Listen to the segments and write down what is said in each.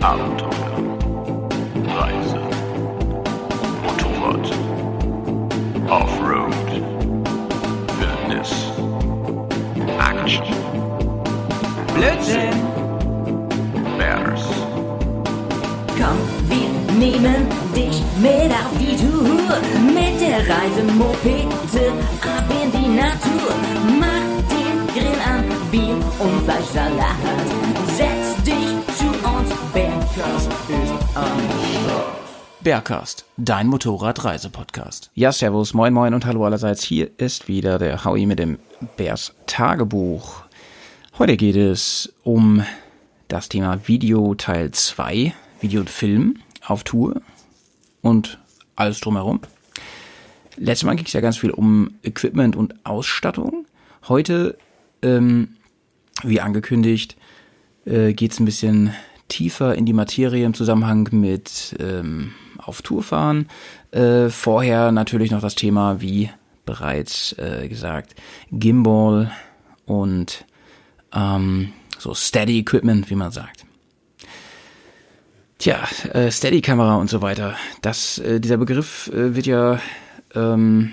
Abenteuer, Reise, Motorrad, Offroad, Wildnis, Action, Blödsinn! Bears, Komm, wir nehmen dich mit auf die Tour. Mit der Reisemopete ab in die Natur. Mach den Grill an, Bier und Fleischsalat. Setz dich zu uns, Bergkast ist am Start. Bergkast, dein Motorrad-Reise-Podcast. Ja, servus, moin moin und hallo allerseits. Hier ist wieder der Howie mit dem Bears Tagebuch. Heute geht es um das Thema Video Teil 2, Video und Film auf Tour und alles drumherum. Letztes Mal ging es ja ganz viel um Equipment und Ausstattung. Heute, wie angekündigt, geht es ein bisschen tiefer in die Materie im Zusammenhang mit auf Tour fahren. Vorher natürlich noch das Thema, wie bereits gesagt, Gimbal und so Steady Equipment, wie man sagt. Tja, Steady-Kamera und so weiter. Dieser Begriff wird ja, habe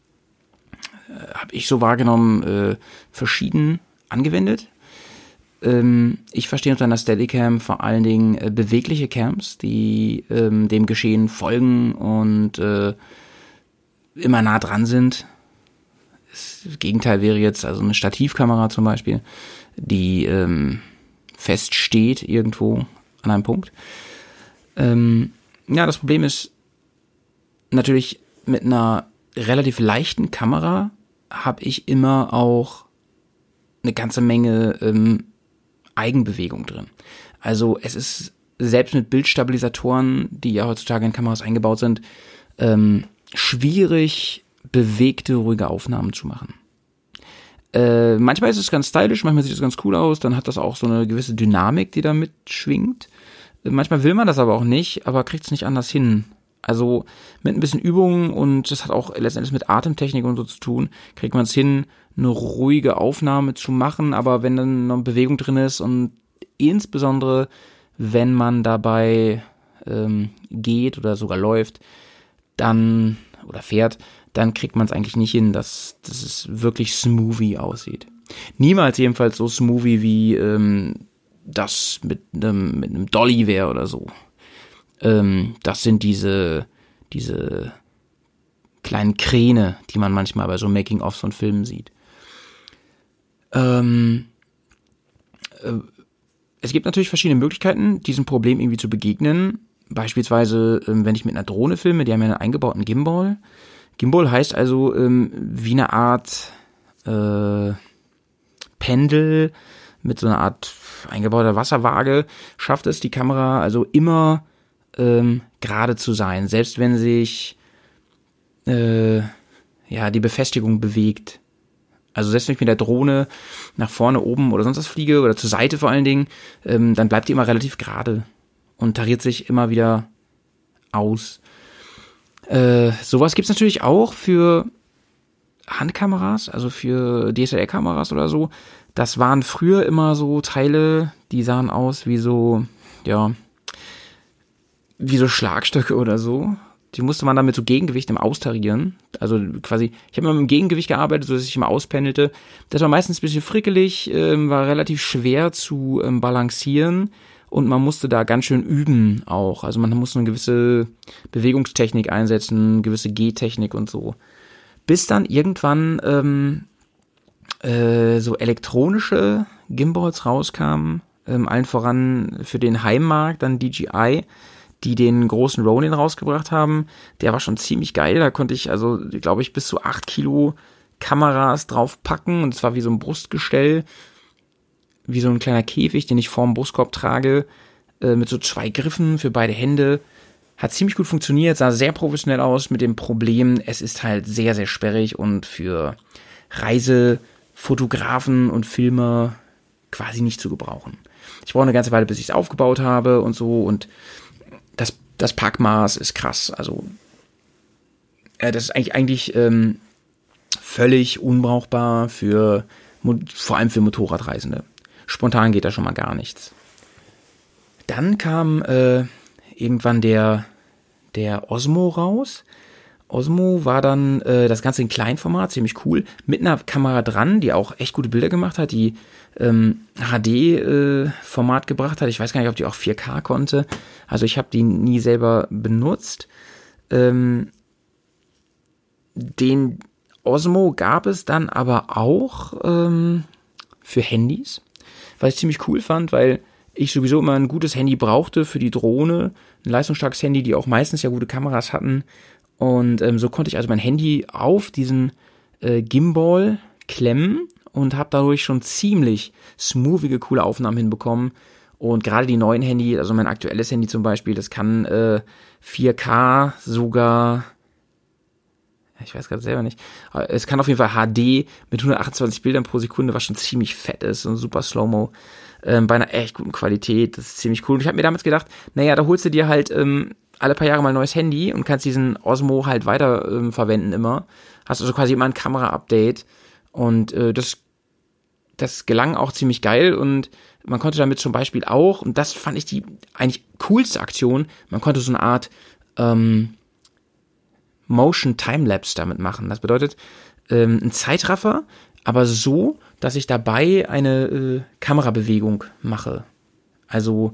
ich so wahrgenommen, verschieden angewendet. Ich verstehe unter einer Steadicam vor allen Dingen bewegliche Cams, die dem Geschehen folgen und immer nah dran sind. Das Gegenteil wäre jetzt also eine Stativkamera zum Beispiel, die fest steht irgendwo an einem Punkt. Ja, das Problem ist natürlich, mit einer relativ leichten Kamera habe ich immer auch eine ganze Menge Eigenbewegung drin. Also es ist selbst mit Bildstabilisatoren, die ja heutzutage in Kameras eingebaut sind, schwierig, bewegte, ruhige Aufnahmen zu machen. Manchmal ist es ganz stylisch, manchmal sieht es ganz cool aus, dann hat das auch so eine gewisse Dynamik, die da mitschwingt. Manchmal will man das aber auch nicht, aber kriegt es nicht anders hin. Also mit ein bisschen Übung, und das hat auch letztendlich mit Atemtechnik und so zu tun, kriegt man es hin, eine ruhige Aufnahme zu machen, aber wenn dann noch Bewegung drin ist und insbesondere wenn man dabei geht oder sogar läuft, dann oder fährt, dann kriegt man es eigentlich nicht hin, dass es wirklich smoothie aussieht. Niemals jedenfalls so smoothie wie das mit einem Dolly wäre oder so. Das sind diese kleinen Kräne, die man manchmal bei so Making-ofs von Filmen sieht. Es gibt natürlich verschiedene Möglichkeiten, diesem Problem irgendwie zu begegnen. Beispielsweise, wenn ich mit einer Drohne filme, die haben ja einen eingebauten Gimbal. Gimbal heißt also wie eine Art Pendel mit so einer Art eingebauter Wasserwaage, schafft es die Kamera also immer gerade zu sein, selbst wenn sich die Befestigung bewegt. Also selbst wenn ich mit der Drohne nach vorne, oben oder sonst was fliege oder zur Seite vor allen Dingen, dann bleibt die immer relativ gerade und tariert sich immer wieder aus. Sowas gibt's natürlich auch für Handkameras, also für DSLR-Kameras oder so. Das waren früher immer so Teile, die sahen aus wie so Schlagstöcke oder so. Die musste man dann mit so Gegengewicht austarieren. Also quasi, ich habe immer mit dem Gegengewicht gearbeitet, so dass ich immer auspendelte. Das war meistens ein bisschen frickelig, war relativ schwer zu balancieren und man musste da ganz schön üben auch. Also man musste eine gewisse Bewegungstechnik einsetzen, gewisse Gehtechnik und so. Bis dann irgendwann so elektronische Gimbals rauskamen, allen voran für den Heimmarkt, dann DJI, die den großen Ronin rausgebracht haben. Der war schon ziemlich geil, da konnte ich also, glaube ich, bis zu 8 Kilo Kameras draufpacken, und zwar wie so ein Brustgestell, wie so ein kleiner Käfig, den ich vorm Brustkorb trage, mit so 2 Griffen für beide Hände. Hat ziemlich gut funktioniert, sah sehr professionell aus, mit dem Problem, es ist halt sehr, sehr sperrig und für Reisefotografen und Filmer quasi nicht zu gebrauchen. Ich brauche eine ganze Weile, bis ich es aufgebaut habe und so, und das Packmaß ist krass. Also das ist eigentlich völlig unbrauchbar vor allem für Motorradreisende. Spontan geht da schon mal gar nichts. Dann kam irgendwann der Osmo raus. Osmo war dann das Ganze in Kleinformat, ziemlich cool, mit einer Kamera dran, die auch echt gute Bilder gemacht hat, die HD-Format gebracht hat. Ich weiß gar nicht, ob die auch 4K konnte. Also ich habe die nie selber benutzt. Den Osmo gab es dann aber auch für Handys, was ich ziemlich cool fand, weil ich sowieso immer ein gutes Handy brauchte für die Drohne, ein leistungsstarkes Handy, die auch meistens ja gute Kameras hatten. Und so konnte ich also mein Handy auf diesen Gimbal klemmen und habe dadurch schon ziemlich smoothige, coole Aufnahmen hinbekommen. Und gerade die neuen Handys, also mein aktuelles Handy zum Beispiel, das kann 4K sogar, ich weiß gerade selber nicht, es kann auf jeden Fall HD mit 128 Bildern pro Sekunde, was schon ziemlich fett ist und super Slow-Mo, bei einer echt guten Qualität, das ist ziemlich cool. Und ich habe mir damals gedacht, naja, da holst du dir halt alle paar Jahre mal ein neues Handy und kannst diesen Osmo halt weiter verwenden immer. Hast also quasi immer ein Kamera-Update und das gelang auch ziemlich geil und man konnte damit zum Beispiel auch, und das fand ich die eigentlich coolste Aktion, man konnte so eine Art Motion Timelapse damit machen. Das bedeutet ein Zeitraffer, aber so, dass ich dabei eine Kamerabewegung mache. Also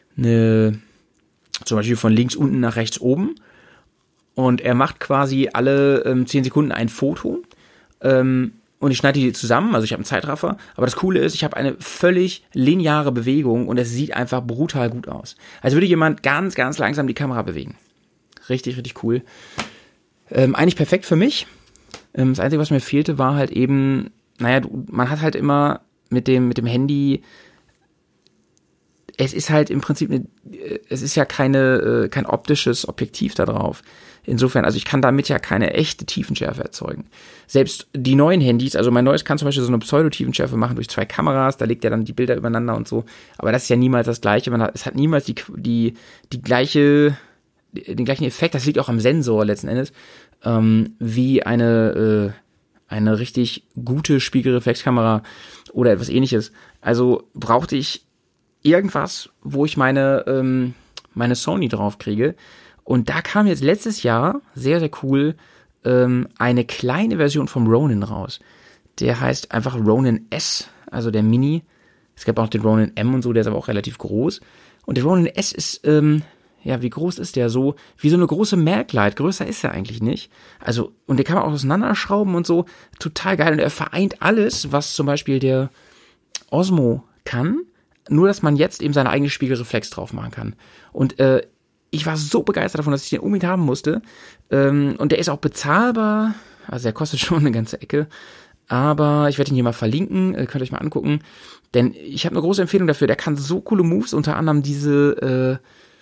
zum Beispiel von links unten nach rechts oben. Und er macht quasi alle 10 Sekunden ein Foto. Und ich schneide die zusammen, also ich habe einen Zeitraffer. Aber das Coole ist, ich habe eine völlig lineare Bewegung und es sieht einfach brutal gut aus. Also würde jemand ganz, ganz langsam die Kamera bewegen. Richtig, richtig cool. Eigentlich perfekt für mich. Das Einzige, was mir fehlte, war halt eben, naja, man hat halt immer mit dem Handy, es ist halt im Prinzip, es ist ja kein optisches Objektiv da drauf. Insofern, also ich kann damit ja keine echte Tiefenschärfe erzeugen. Selbst die neuen Handys, also mein neues kann zum Beispiel so eine Pseudo-Tiefenschärfe machen durch 2 Kameras, da legt er dann die Bilder übereinander und so. Aber das ist ja niemals das Gleiche. Es hat niemals den gleichen Effekt, das liegt auch am Sensor letzten Endes, wie eine richtig gute Spiegelreflexkamera oder etwas ähnliches. Also brauchte ich irgendwas, wo ich meine Sony drauf kriege. Und da kam jetzt letztes Jahr, sehr, sehr cool, eine kleine Version vom Ronin raus. Der heißt einfach Ronin S, also der Mini. Es gab auch den Ronin M und so, der ist aber auch relativ groß. Und der Ronin S ist, wie groß ist der? So wie so eine große Maglite. Größer ist er eigentlich nicht. Also, und den kann man auch auseinanderschrauben und so. Total geil. Und er vereint alles, was zum Beispiel der Osmo kann. Nur, dass man jetzt eben seine eigene Spiegelreflex drauf machen kann. Und ich war so begeistert davon, dass ich den unbedingt haben musste. Und der ist auch bezahlbar. Also der kostet schon eine ganze Ecke. Aber ich werde ihn hier mal verlinken. Könnt ihr euch mal angucken. Denn ich habe eine große Empfehlung dafür. Der kann so coole Moves. Unter anderem diese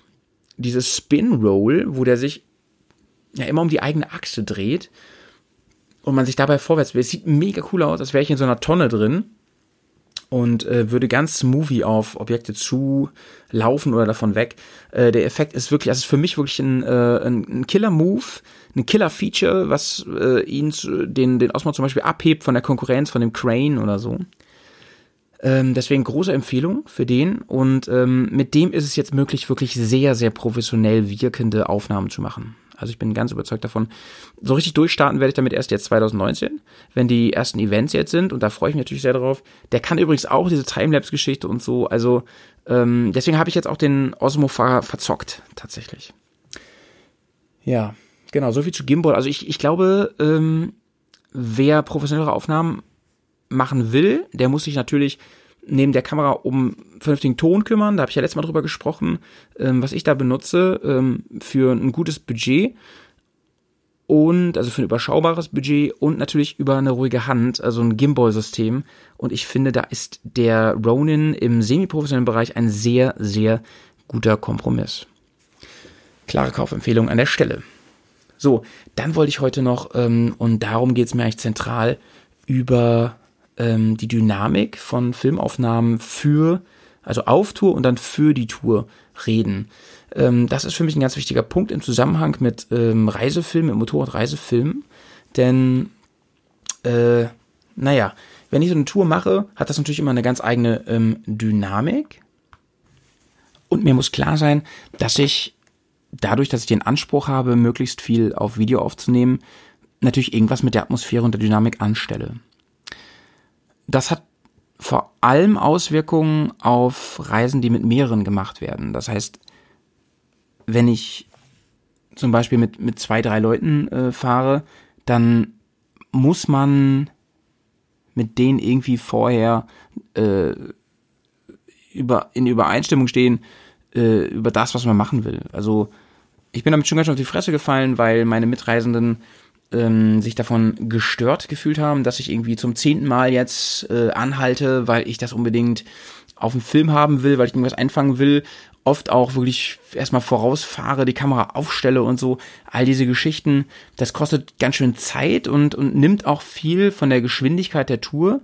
Spin-Roll, wo der sich ja immer um die eigene Achse dreht. Und man sich dabei vorwärts will. Es sieht mega cool aus, als wäre ich in so einer Tonne drin. Und würde ganz smoothie auf Objekte zu laufen oder davon weg. Der Effekt ist wirklich, also ist für mich wirklich ein Killer-Move, ein Killer-Feature, was den Osmo zum Beispiel abhebt von der Konkurrenz, von dem Crane oder so. Deswegen große Empfehlung für den. Und mit dem ist es jetzt möglich, wirklich sehr, sehr professionell wirkende Aufnahmen zu machen. Also ich bin ganz überzeugt davon. So richtig durchstarten werde ich damit erst jetzt 2019, wenn die ersten Events jetzt sind. Und da freue ich mich natürlich sehr drauf. Der kann übrigens auch diese Timelapse-Geschichte und so. Also deswegen habe ich jetzt auch den Osmo verzockt, tatsächlich. Ja, genau, so viel zu Gimbal. Also ich glaube, wer professionellere Aufnahmen machen will, der muss sich natürlich neben der Kamera um vernünftigen Ton kümmern. Da habe ich ja letztes Mal drüber gesprochen, was ich da benutze für ein gutes Budget und also für ein überschaubares Budget und natürlich über eine ruhige Hand, also ein Gimbal-System. Und ich finde, da ist der Ronin im semi-professionellen Bereich ein sehr, sehr guter Kompromiss. Klare Kaufempfehlung an der Stelle. So, dann wollte ich heute noch, und darum geht es mir eigentlich zentral, über die Dynamik von Filmaufnahmen also auf Tour und dann für die Tour reden. Das ist für mich ein ganz wichtiger Punkt im Zusammenhang mit Reisefilmen, mit Motorradreisefilmen, denn wenn ich so eine Tour mache, hat das natürlich immer eine ganz eigene Dynamik. Und mir muss klar sein, dass ich dadurch, dass ich den Anspruch habe, möglichst viel auf Video aufzunehmen, natürlich irgendwas mit der Atmosphäre und der Dynamik anstelle. Das hat vor allem Auswirkungen auf Reisen, die mit mehreren gemacht werden. Das heißt, wenn ich zum Beispiel mit 2, 3 Leuten fahre, dann muss man mit denen irgendwie vorher in Übereinstimmung stehen über das, was man machen will. Also ich bin damit schon ganz schön auf die Fresse gefallen, weil meine Mitreisenden sich davon gestört gefühlt haben, dass ich irgendwie zum 10. Mal jetzt anhalte, weil ich das unbedingt auf dem Film haben will, weil ich irgendwas einfangen will. Oft auch wirklich erstmal vorausfahre, die Kamera aufstelle und so. All diese Geschichten, das kostet ganz schön Zeit und nimmt auch viel von der Geschwindigkeit der Tour.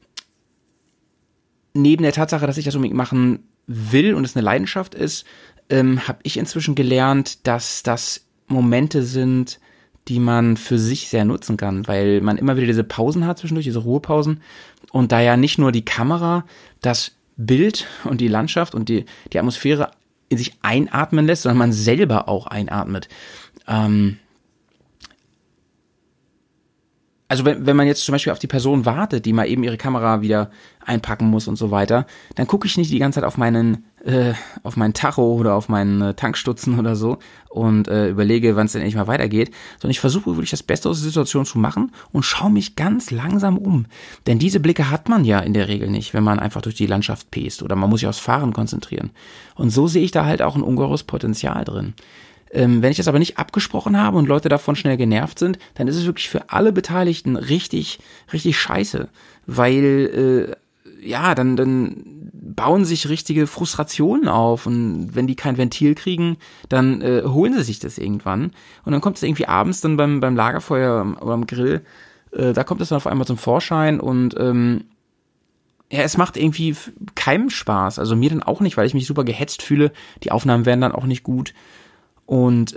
Neben der Tatsache, dass ich das unbedingt machen will und es eine Leidenschaft ist, habe ich inzwischen gelernt, dass das Momente sind, die man für sich sehr nutzen kann, weil man immer wieder diese Pausen hat zwischendurch, diese Ruhepausen, und da ja nicht nur die Kamera das Bild und die Landschaft und die Atmosphäre in sich einatmen lässt, sondern man selber auch einatmet. Also wenn man jetzt zum Beispiel auf die Person wartet, die mal eben ihre Kamera wieder einpacken muss und so weiter, dann gucke ich nicht die ganze Zeit auf meinen Tacho oder auf meinen Tankstutzen oder so und überlege, wann es denn endlich mal weitergeht, sondern ich versuche wirklich das Beste aus der Situation zu machen und schaue mich ganz langsam um. Denn diese Blicke hat man ja in der Regel nicht, wenn man einfach durch die Landschaft pest oder man muss sich aufs Fahren konzentrieren. Und so sehe ich da halt auch ein ungeheures Potenzial drin. Wenn ich das aber nicht abgesprochen habe und Leute davon schnell genervt sind, dann ist es wirklich für alle Beteiligten richtig, richtig scheiße. Weil, dann bauen sich richtige Frustrationen auf und wenn die kein Ventil kriegen, dann holen sie sich das irgendwann. Und dann kommt es irgendwie abends dann beim Lagerfeuer oder am Grill, da kommt es dann auf einmal zum Vorschein und es macht irgendwie keinem Spaß. Also mir dann auch nicht, weil ich mich super gehetzt fühle. Die Aufnahmen werden dann auch nicht gut. Und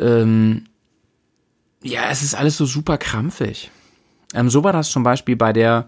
es ist alles so super krampfig. So war das zum Beispiel bei der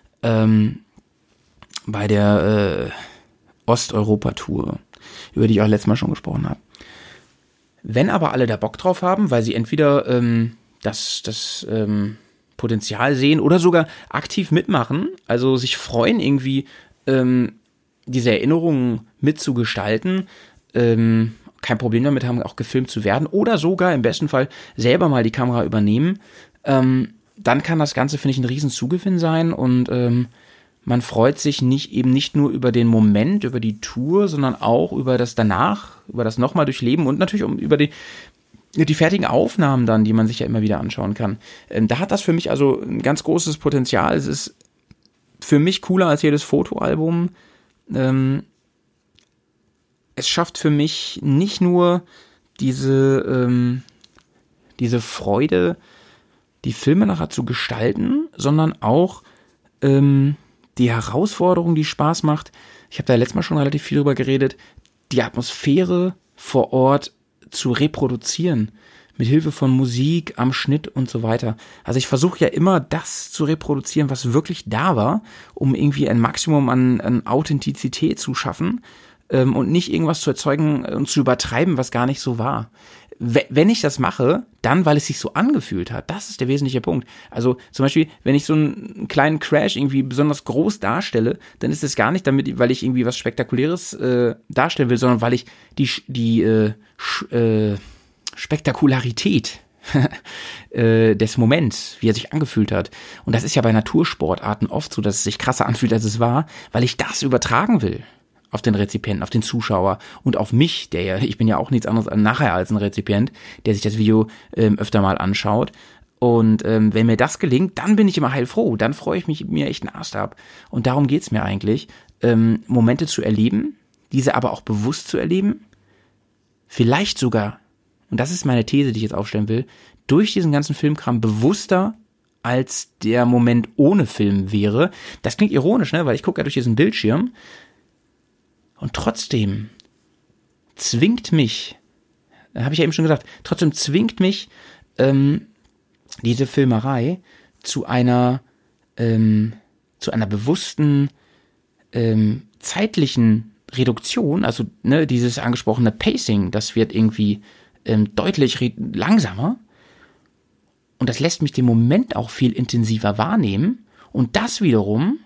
Osteuropa-Tour, über die ich auch letztes Mal schon gesprochen habe. Wenn aber alle da Bock drauf haben, weil sie entweder das Potenzial sehen oder sogar aktiv mitmachen, also sich freuen, irgendwie diese Erinnerungen mitzugestalten, kein Problem damit haben, auch gefilmt zu werden oder sogar im besten Fall selber mal die Kamera übernehmen, dann kann das Ganze, finde ich, ein riesen Zugewinn sein und man freut sich nicht nur über den Moment, über die Tour, sondern auch über das danach, über das nochmal durchleben und natürlich über die fertigen Aufnahmen dann, die man sich ja immer wieder anschauen kann. Da hat das für mich also ein ganz großes Potenzial. Es ist für mich cooler als jedes Fotoalbum. Es schafft für mich nicht nur diese Freude, die Filme nachher zu gestalten, sondern auch die Herausforderung, die Spaß macht. Ich habe da letztes Mal schon relativ viel drüber geredet, die Atmosphäre vor Ort zu reproduzieren, mit Hilfe von Musik, am Schnitt und so weiter. Also ich versuche ja immer das zu reproduzieren, was wirklich da war, um irgendwie ein Maximum an Authentizität zu schaffen, und nicht irgendwas zu erzeugen und zu übertreiben, was gar nicht so war. Wenn ich das mache, dann, weil es sich so angefühlt hat. Das ist der wesentliche Punkt. Also zum Beispiel, wenn ich so einen kleinen Crash irgendwie besonders groß darstelle, dann ist es gar nicht damit, weil ich irgendwie was Spektakuläres darstellen will, sondern weil ich die Spektakularität des Moments, wie er sich angefühlt hat. Und das ist ja bei Natursportarten oft so, dass es sich krasser anfühlt, als es war, weil ich das übertragen will. Auf den Rezipienten, auf den Zuschauer und auf mich, ich bin ja auch nichts anderes nachher als ein Rezipient, der sich das Video öfter mal anschaut. Und wenn mir das gelingt, dann bin ich immer heilfroh. Dann freue ich mir echt einen Ast ab. Und darum geht's mir eigentlich, Momente zu erleben, diese aber auch bewusst zu erleben. Vielleicht sogar, und das ist meine These, die ich jetzt aufstellen will, durch diesen ganzen Filmkram bewusster als der Moment ohne Film wäre. Das klingt ironisch, ne? Weil ich gucke ja durch diesen Bildschirm. Und trotzdem zwingt mich, habe ich ja eben schon gesagt, diese Filmerei zu einer bewussten zeitlichen Reduktion, also ne, dieses angesprochene Pacing, das wird irgendwie deutlich langsamer. Und das lässt mich den Moment auch viel intensiver wahrnehmen. Und das wiederum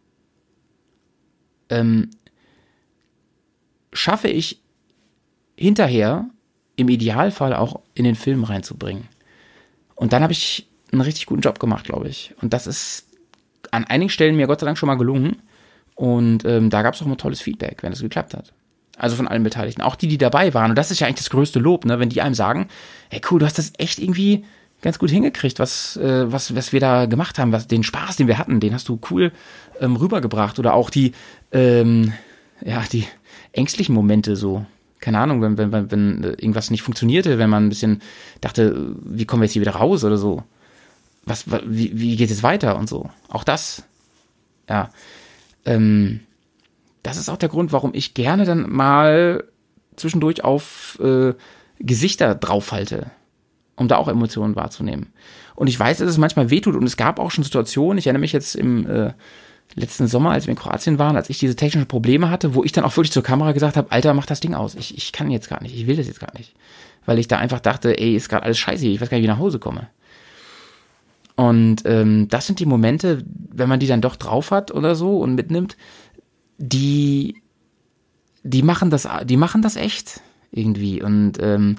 schaffe ich hinterher im Idealfall auch in den Film reinzubringen. Und dann habe ich einen richtig guten Job gemacht, glaube ich. Und das ist an einigen Stellen mir Gott sei Dank schon mal gelungen. Und da gab es auch mal tolles Feedback, wenn das geklappt hat. Also von allen Beteiligten. Auch die dabei waren. Und das ist ja eigentlich das größte Lob, ne? Wenn die einem sagen, hey cool, du hast das echt irgendwie ganz gut hingekriegt, was wir da gemacht haben, den Spaß, den wir hatten, den hast du cool rübergebracht. Oder auch die ängstlichen Momente so. Keine Ahnung, wenn irgendwas nicht funktionierte, wenn man ein bisschen dachte, wie kommen wir jetzt hier wieder raus oder so. Wie geht es weiter und so. Auch das, ja. Das ist auch der Grund, warum ich gerne dann mal zwischendurch auf Gesichter draufhalte, um da auch Emotionen wahrzunehmen. Und ich weiß, dass es manchmal wehtut und es gab auch schon Situationen, ich erinnere mich jetzt im letzten Sommer, als wir in Kroatien waren, als ich diese technischen Probleme hatte, wo ich dann auch wirklich zur Kamera gesagt habe, Alter, mach das Ding aus. Ich kann jetzt gar nicht, ich will das jetzt gar nicht. Weil ich da einfach dachte, ey, ist gerade alles scheiße, ich weiß gar nicht, wie ich nach Hause komme. Und das sind die Momente, wenn man die dann doch drauf hat oder so und mitnimmt, die machen das echt irgendwie. Und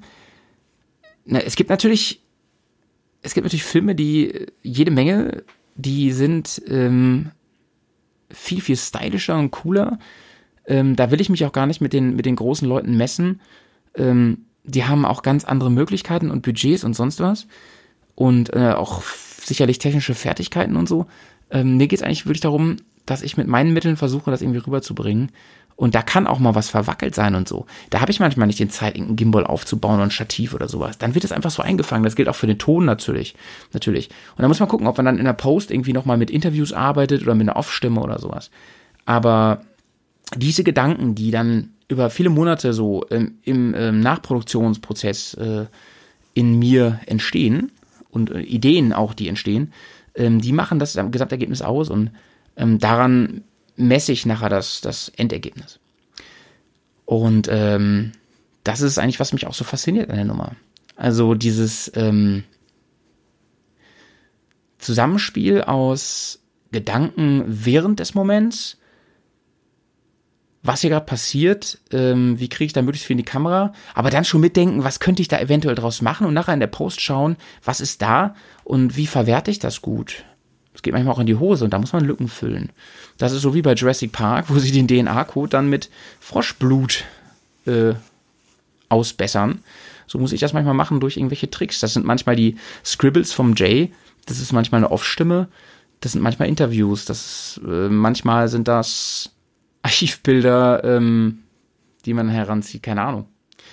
es gibt natürlich Filme, die jede Menge, die sind viel, viel stylischer und cooler. Da will ich mich auch gar nicht mit den großen Leuten messen. Die haben auch ganz andere Möglichkeiten und Budgets und sonst was. Und auch sicherlich technische Fertigkeiten und so. Mir geht es eigentlich wirklich darum, dass ich mit meinen Mitteln versuche, das irgendwie rüberzubringen. Und da kann auch mal was verwackelt sein und so. Da habe ich manchmal nicht die Zeit, irgendeinen Gimbal aufzubauen und ein Stativ oder sowas. Dann wird es einfach so eingefangen. Das gilt auch für den Ton natürlich. Und da muss man gucken, ob man dann in der Post irgendwie nochmal mit Interviews arbeitet oder mit einer Off-Stimme oder sowas. Aber diese Gedanken, die dann über viele Monate so im Nachproduktionsprozess in mir entstehen und Ideen auch, die entstehen, die machen das Gesamtergebnis aus und daran messe ich nachher das Endergebnis. Und das ist eigentlich, was mich auch so fasziniert an der Nummer. Also dieses Zusammenspiel aus Gedanken während des Moments, was hier gerade passiert, wie kriege ich da möglichst viel in die Kamera, aber dann schon mitdenken, was könnte ich da eventuell draus machen und nachher in der Post schauen, was ist da und wie verwerte ich das gut. Es geht manchmal auch in die Hose und da muss man Lücken füllen. Das ist so wie bei Jurassic Park, wo sie den DNA-Code dann mit Froschblut ausbessern. So muss ich das manchmal machen durch irgendwelche Tricks. Das sind manchmal die Scribbles vom Jay, das ist manchmal eine Off-Stimme, das sind manchmal Interviews, manchmal sind das Archivbilder, die man heranzieht, keine Ahnung.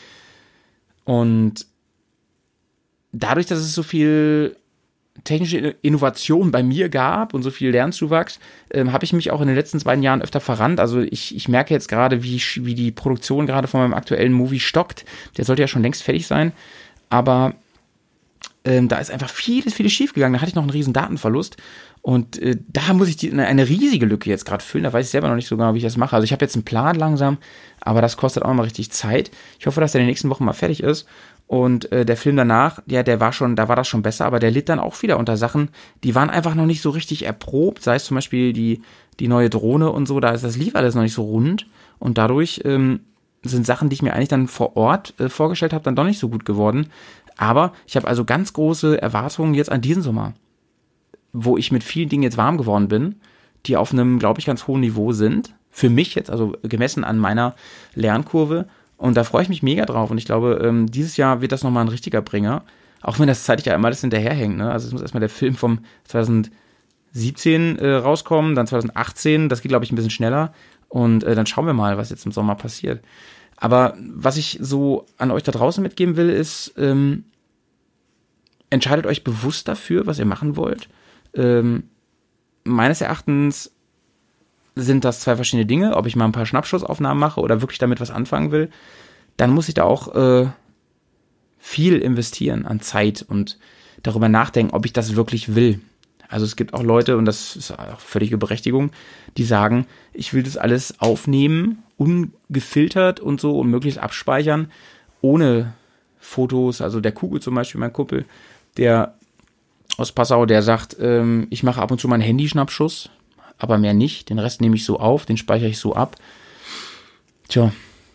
Und dadurch, dass es so viel technische Innovation bei mir gab und so viel Lernzuwachs, habe ich mich auch in den letzten 2 Jahren öfter verrannt. Also ich merke jetzt gerade, wie die Produktion gerade von meinem aktuellen Movie stockt. Der sollte ja schon längst fertig sein, aber da ist einfach vieles schief gegangen. Da hatte ich noch einen riesen Datenverlust und da muss ich eine riesige Lücke jetzt gerade füllen. Da weiß ich selber noch nicht so genau, wie ich das mache. Also ich habe jetzt einen Plan langsam, aber das kostet auch mal richtig Zeit. Ich hoffe, dass der in den nächsten Wochen mal fertig ist. Und der Film danach, ja, da war das schon besser, aber der litt dann auch wieder unter Sachen, die waren einfach noch nicht so richtig erprobt, sei es zum Beispiel die neue Drohne und so, das lief alles noch nicht so rund und dadurch sind Sachen, die ich mir eigentlich dann vor Ort vorgestellt habe, dann doch nicht so gut geworden. Aber ich habe also ganz große Erwartungen jetzt an diesen Sommer, wo ich mit vielen Dingen jetzt warm geworden bin, die auf einem, glaube ich, ganz hohen Niveau sind. Für mich jetzt, also gemessen an meiner Lernkurve. Und da freue ich mich mega drauf. Und ich glaube, dieses Jahr wird das nochmal ein richtiger Bringer. Auch wenn das zeitlich ja immer alles hinterherhängt. Ne? Also es muss erstmal der Film vom 2017 rauskommen, dann 2018. Das geht, glaube ich, ein bisschen schneller. Und dann schauen wir mal, was jetzt im Sommer passiert. Aber was ich so an euch da draußen mitgeben will, ist, entscheidet euch bewusst dafür, was ihr machen wollt. Meines Erachtens sind das 2 verschiedene Dinge, ob ich mal ein paar Schnappschussaufnahmen mache oder wirklich damit was anfangen will, dann muss ich da auch viel investieren an Zeit und darüber nachdenken, ob ich das wirklich will. Also es gibt auch Leute, und das ist auch völlige Berechtigung, die sagen, ich will das alles aufnehmen, ungefiltert und so und möglichst abspeichern, ohne Fotos. Also der Kugel zum Beispiel, mein Kumpel, der aus Passau, der sagt, ich mache ab und zu mal einen Handyschnappschuss, aber mehr nicht. Den Rest nehme ich so auf, den speichere ich so ab. Tja,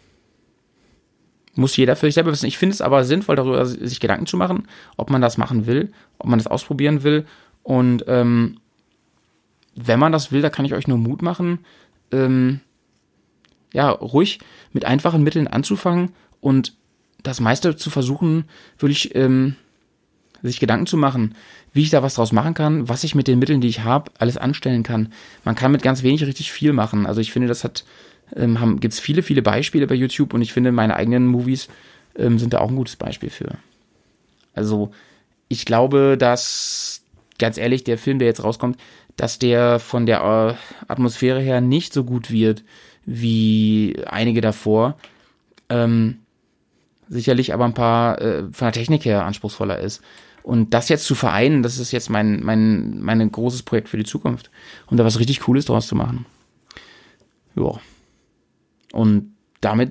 muss jeder für sich selber wissen. Ich finde es aber sinnvoll, darüber sich Gedanken zu machen, ob man das machen will, ob man das ausprobieren will. Und wenn man das will, da kann ich euch nur Mut machen, ruhig mit einfachen Mitteln anzufangen und das meiste zu versuchen, wirklich sich Gedanken zu machen, wie ich da was draus machen kann, was ich mit den Mitteln, die ich habe, alles anstellen kann. Man kann mit ganz wenig richtig viel machen. Also ich finde, das gibt's viele, viele Beispiele bei YouTube und ich finde, meine eigenen Movies sind da auch ein gutes Beispiel für. Also ich glaube, dass, ganz ehrlich, der Film, der jetzt rauskommt, dass der von der Atmosphäre her nicht so gut wird wie einige davor. Sicherlich aber ein paar von der Technik her anspruchsvoller ist. Und das jetzt zu vereinen, das ist jetzt mein großes Projekt für die Zukunft. Und da was richtig Cooles draus zu machen. Ja. Und damit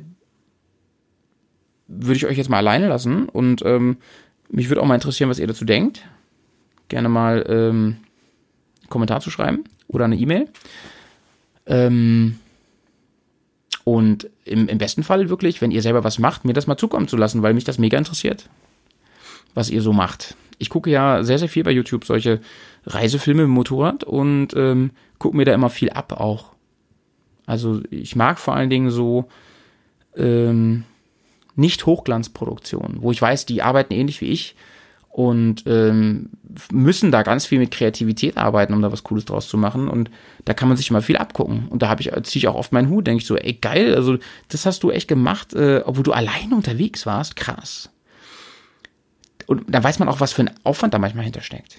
würde ich euch jetzt mal alleine lassen. Und mich würde auch mal interessieren, was ihr dazu denkt. Gerne mal einen Kommentar zu schreiben oder eine E-Mail. Und im besten Fall wirklich, wenn ihr selber was macht, mir das mal zukommen zu lassen, weil mich das mega interessiert, was ihr so macht. Ich gucke ja sehr, sehr viel bei YouTube, solche Reisefilme im Motorrad und gucke mir da immer viel ab auch. Also ich mag vor allen Dingen so nicht Hochglanzproduktionen, wo ich weiß, die arbeiten ähnlich wie ich und müssen da ganz viel mit Kreativität arbeiten, um da was Cooles draus zu machen. Und da kann man sich immer viel abgucken. Und da ziehe ich auch oft meinen Hut, denke ich so, ey geil, also das hast du echt gemacht, obwohl du alleine unterwegs warst, krass. Und da weiß man auch, was für ein Aufwand da manchmal hintersteckt.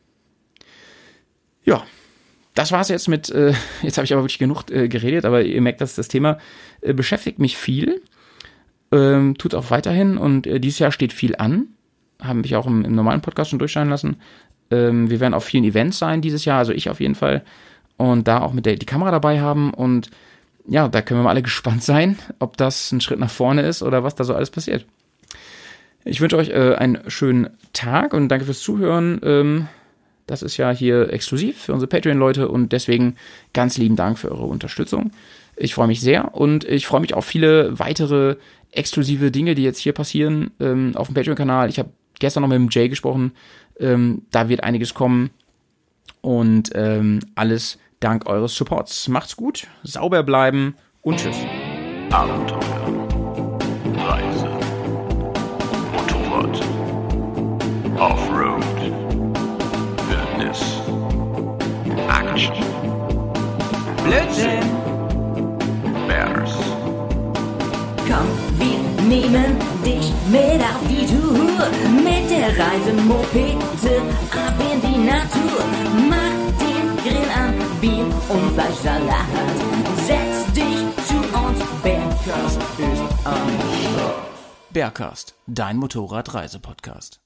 Ja, das war's jetzt mit, jetzt habe ich aber wirklich genug geredet, aber ihr merkt, dass das Thema beschäftigt mich viel, tut auch weiterhin und dieses Jahr steht viel an, haben mich auch im normalen Podcast schon durchscheinen lassen. Wir werden auf vielen Events sein dieses Jahr, also ich auf jeden Fall, und da auch mit die Kamera dabei haben und ja, da können wir mal alle gespannt sein, ob das ein Schritt nach vorne ist oder was da so alles passiert. Ich wünsche euch einen schönen Tag und danke fürs Zuhören. Das ist ja hier exklusiv für unsere Patreon-Leute und deswegen ganz lieben Dank für eure Unterstützung. Ich freue mich sehr und ich freue mich auf viele weitere exklusive Dinge, die jetzt hier passieren auf dem Patreon-Kanal. Ich habe gestern noch mit dem Jay gesprochen. Da wird einiges kommen und alles dank eures Supports. Macht's gut, sauber bleiben und tschüss. Abenteuer, Reise, Motorrad, Offroad, Wildnis, Action, Blödsinn! Bears, Komm, wir nehmen dich mit auf die Tour. Mit der Reisemopete ab in die Natur. Mach den Grill an, Bier und Fleischsalat. Setz dich zu uns, Bergkast ist am Start. Bergkast, dein Motorradreisepodcast.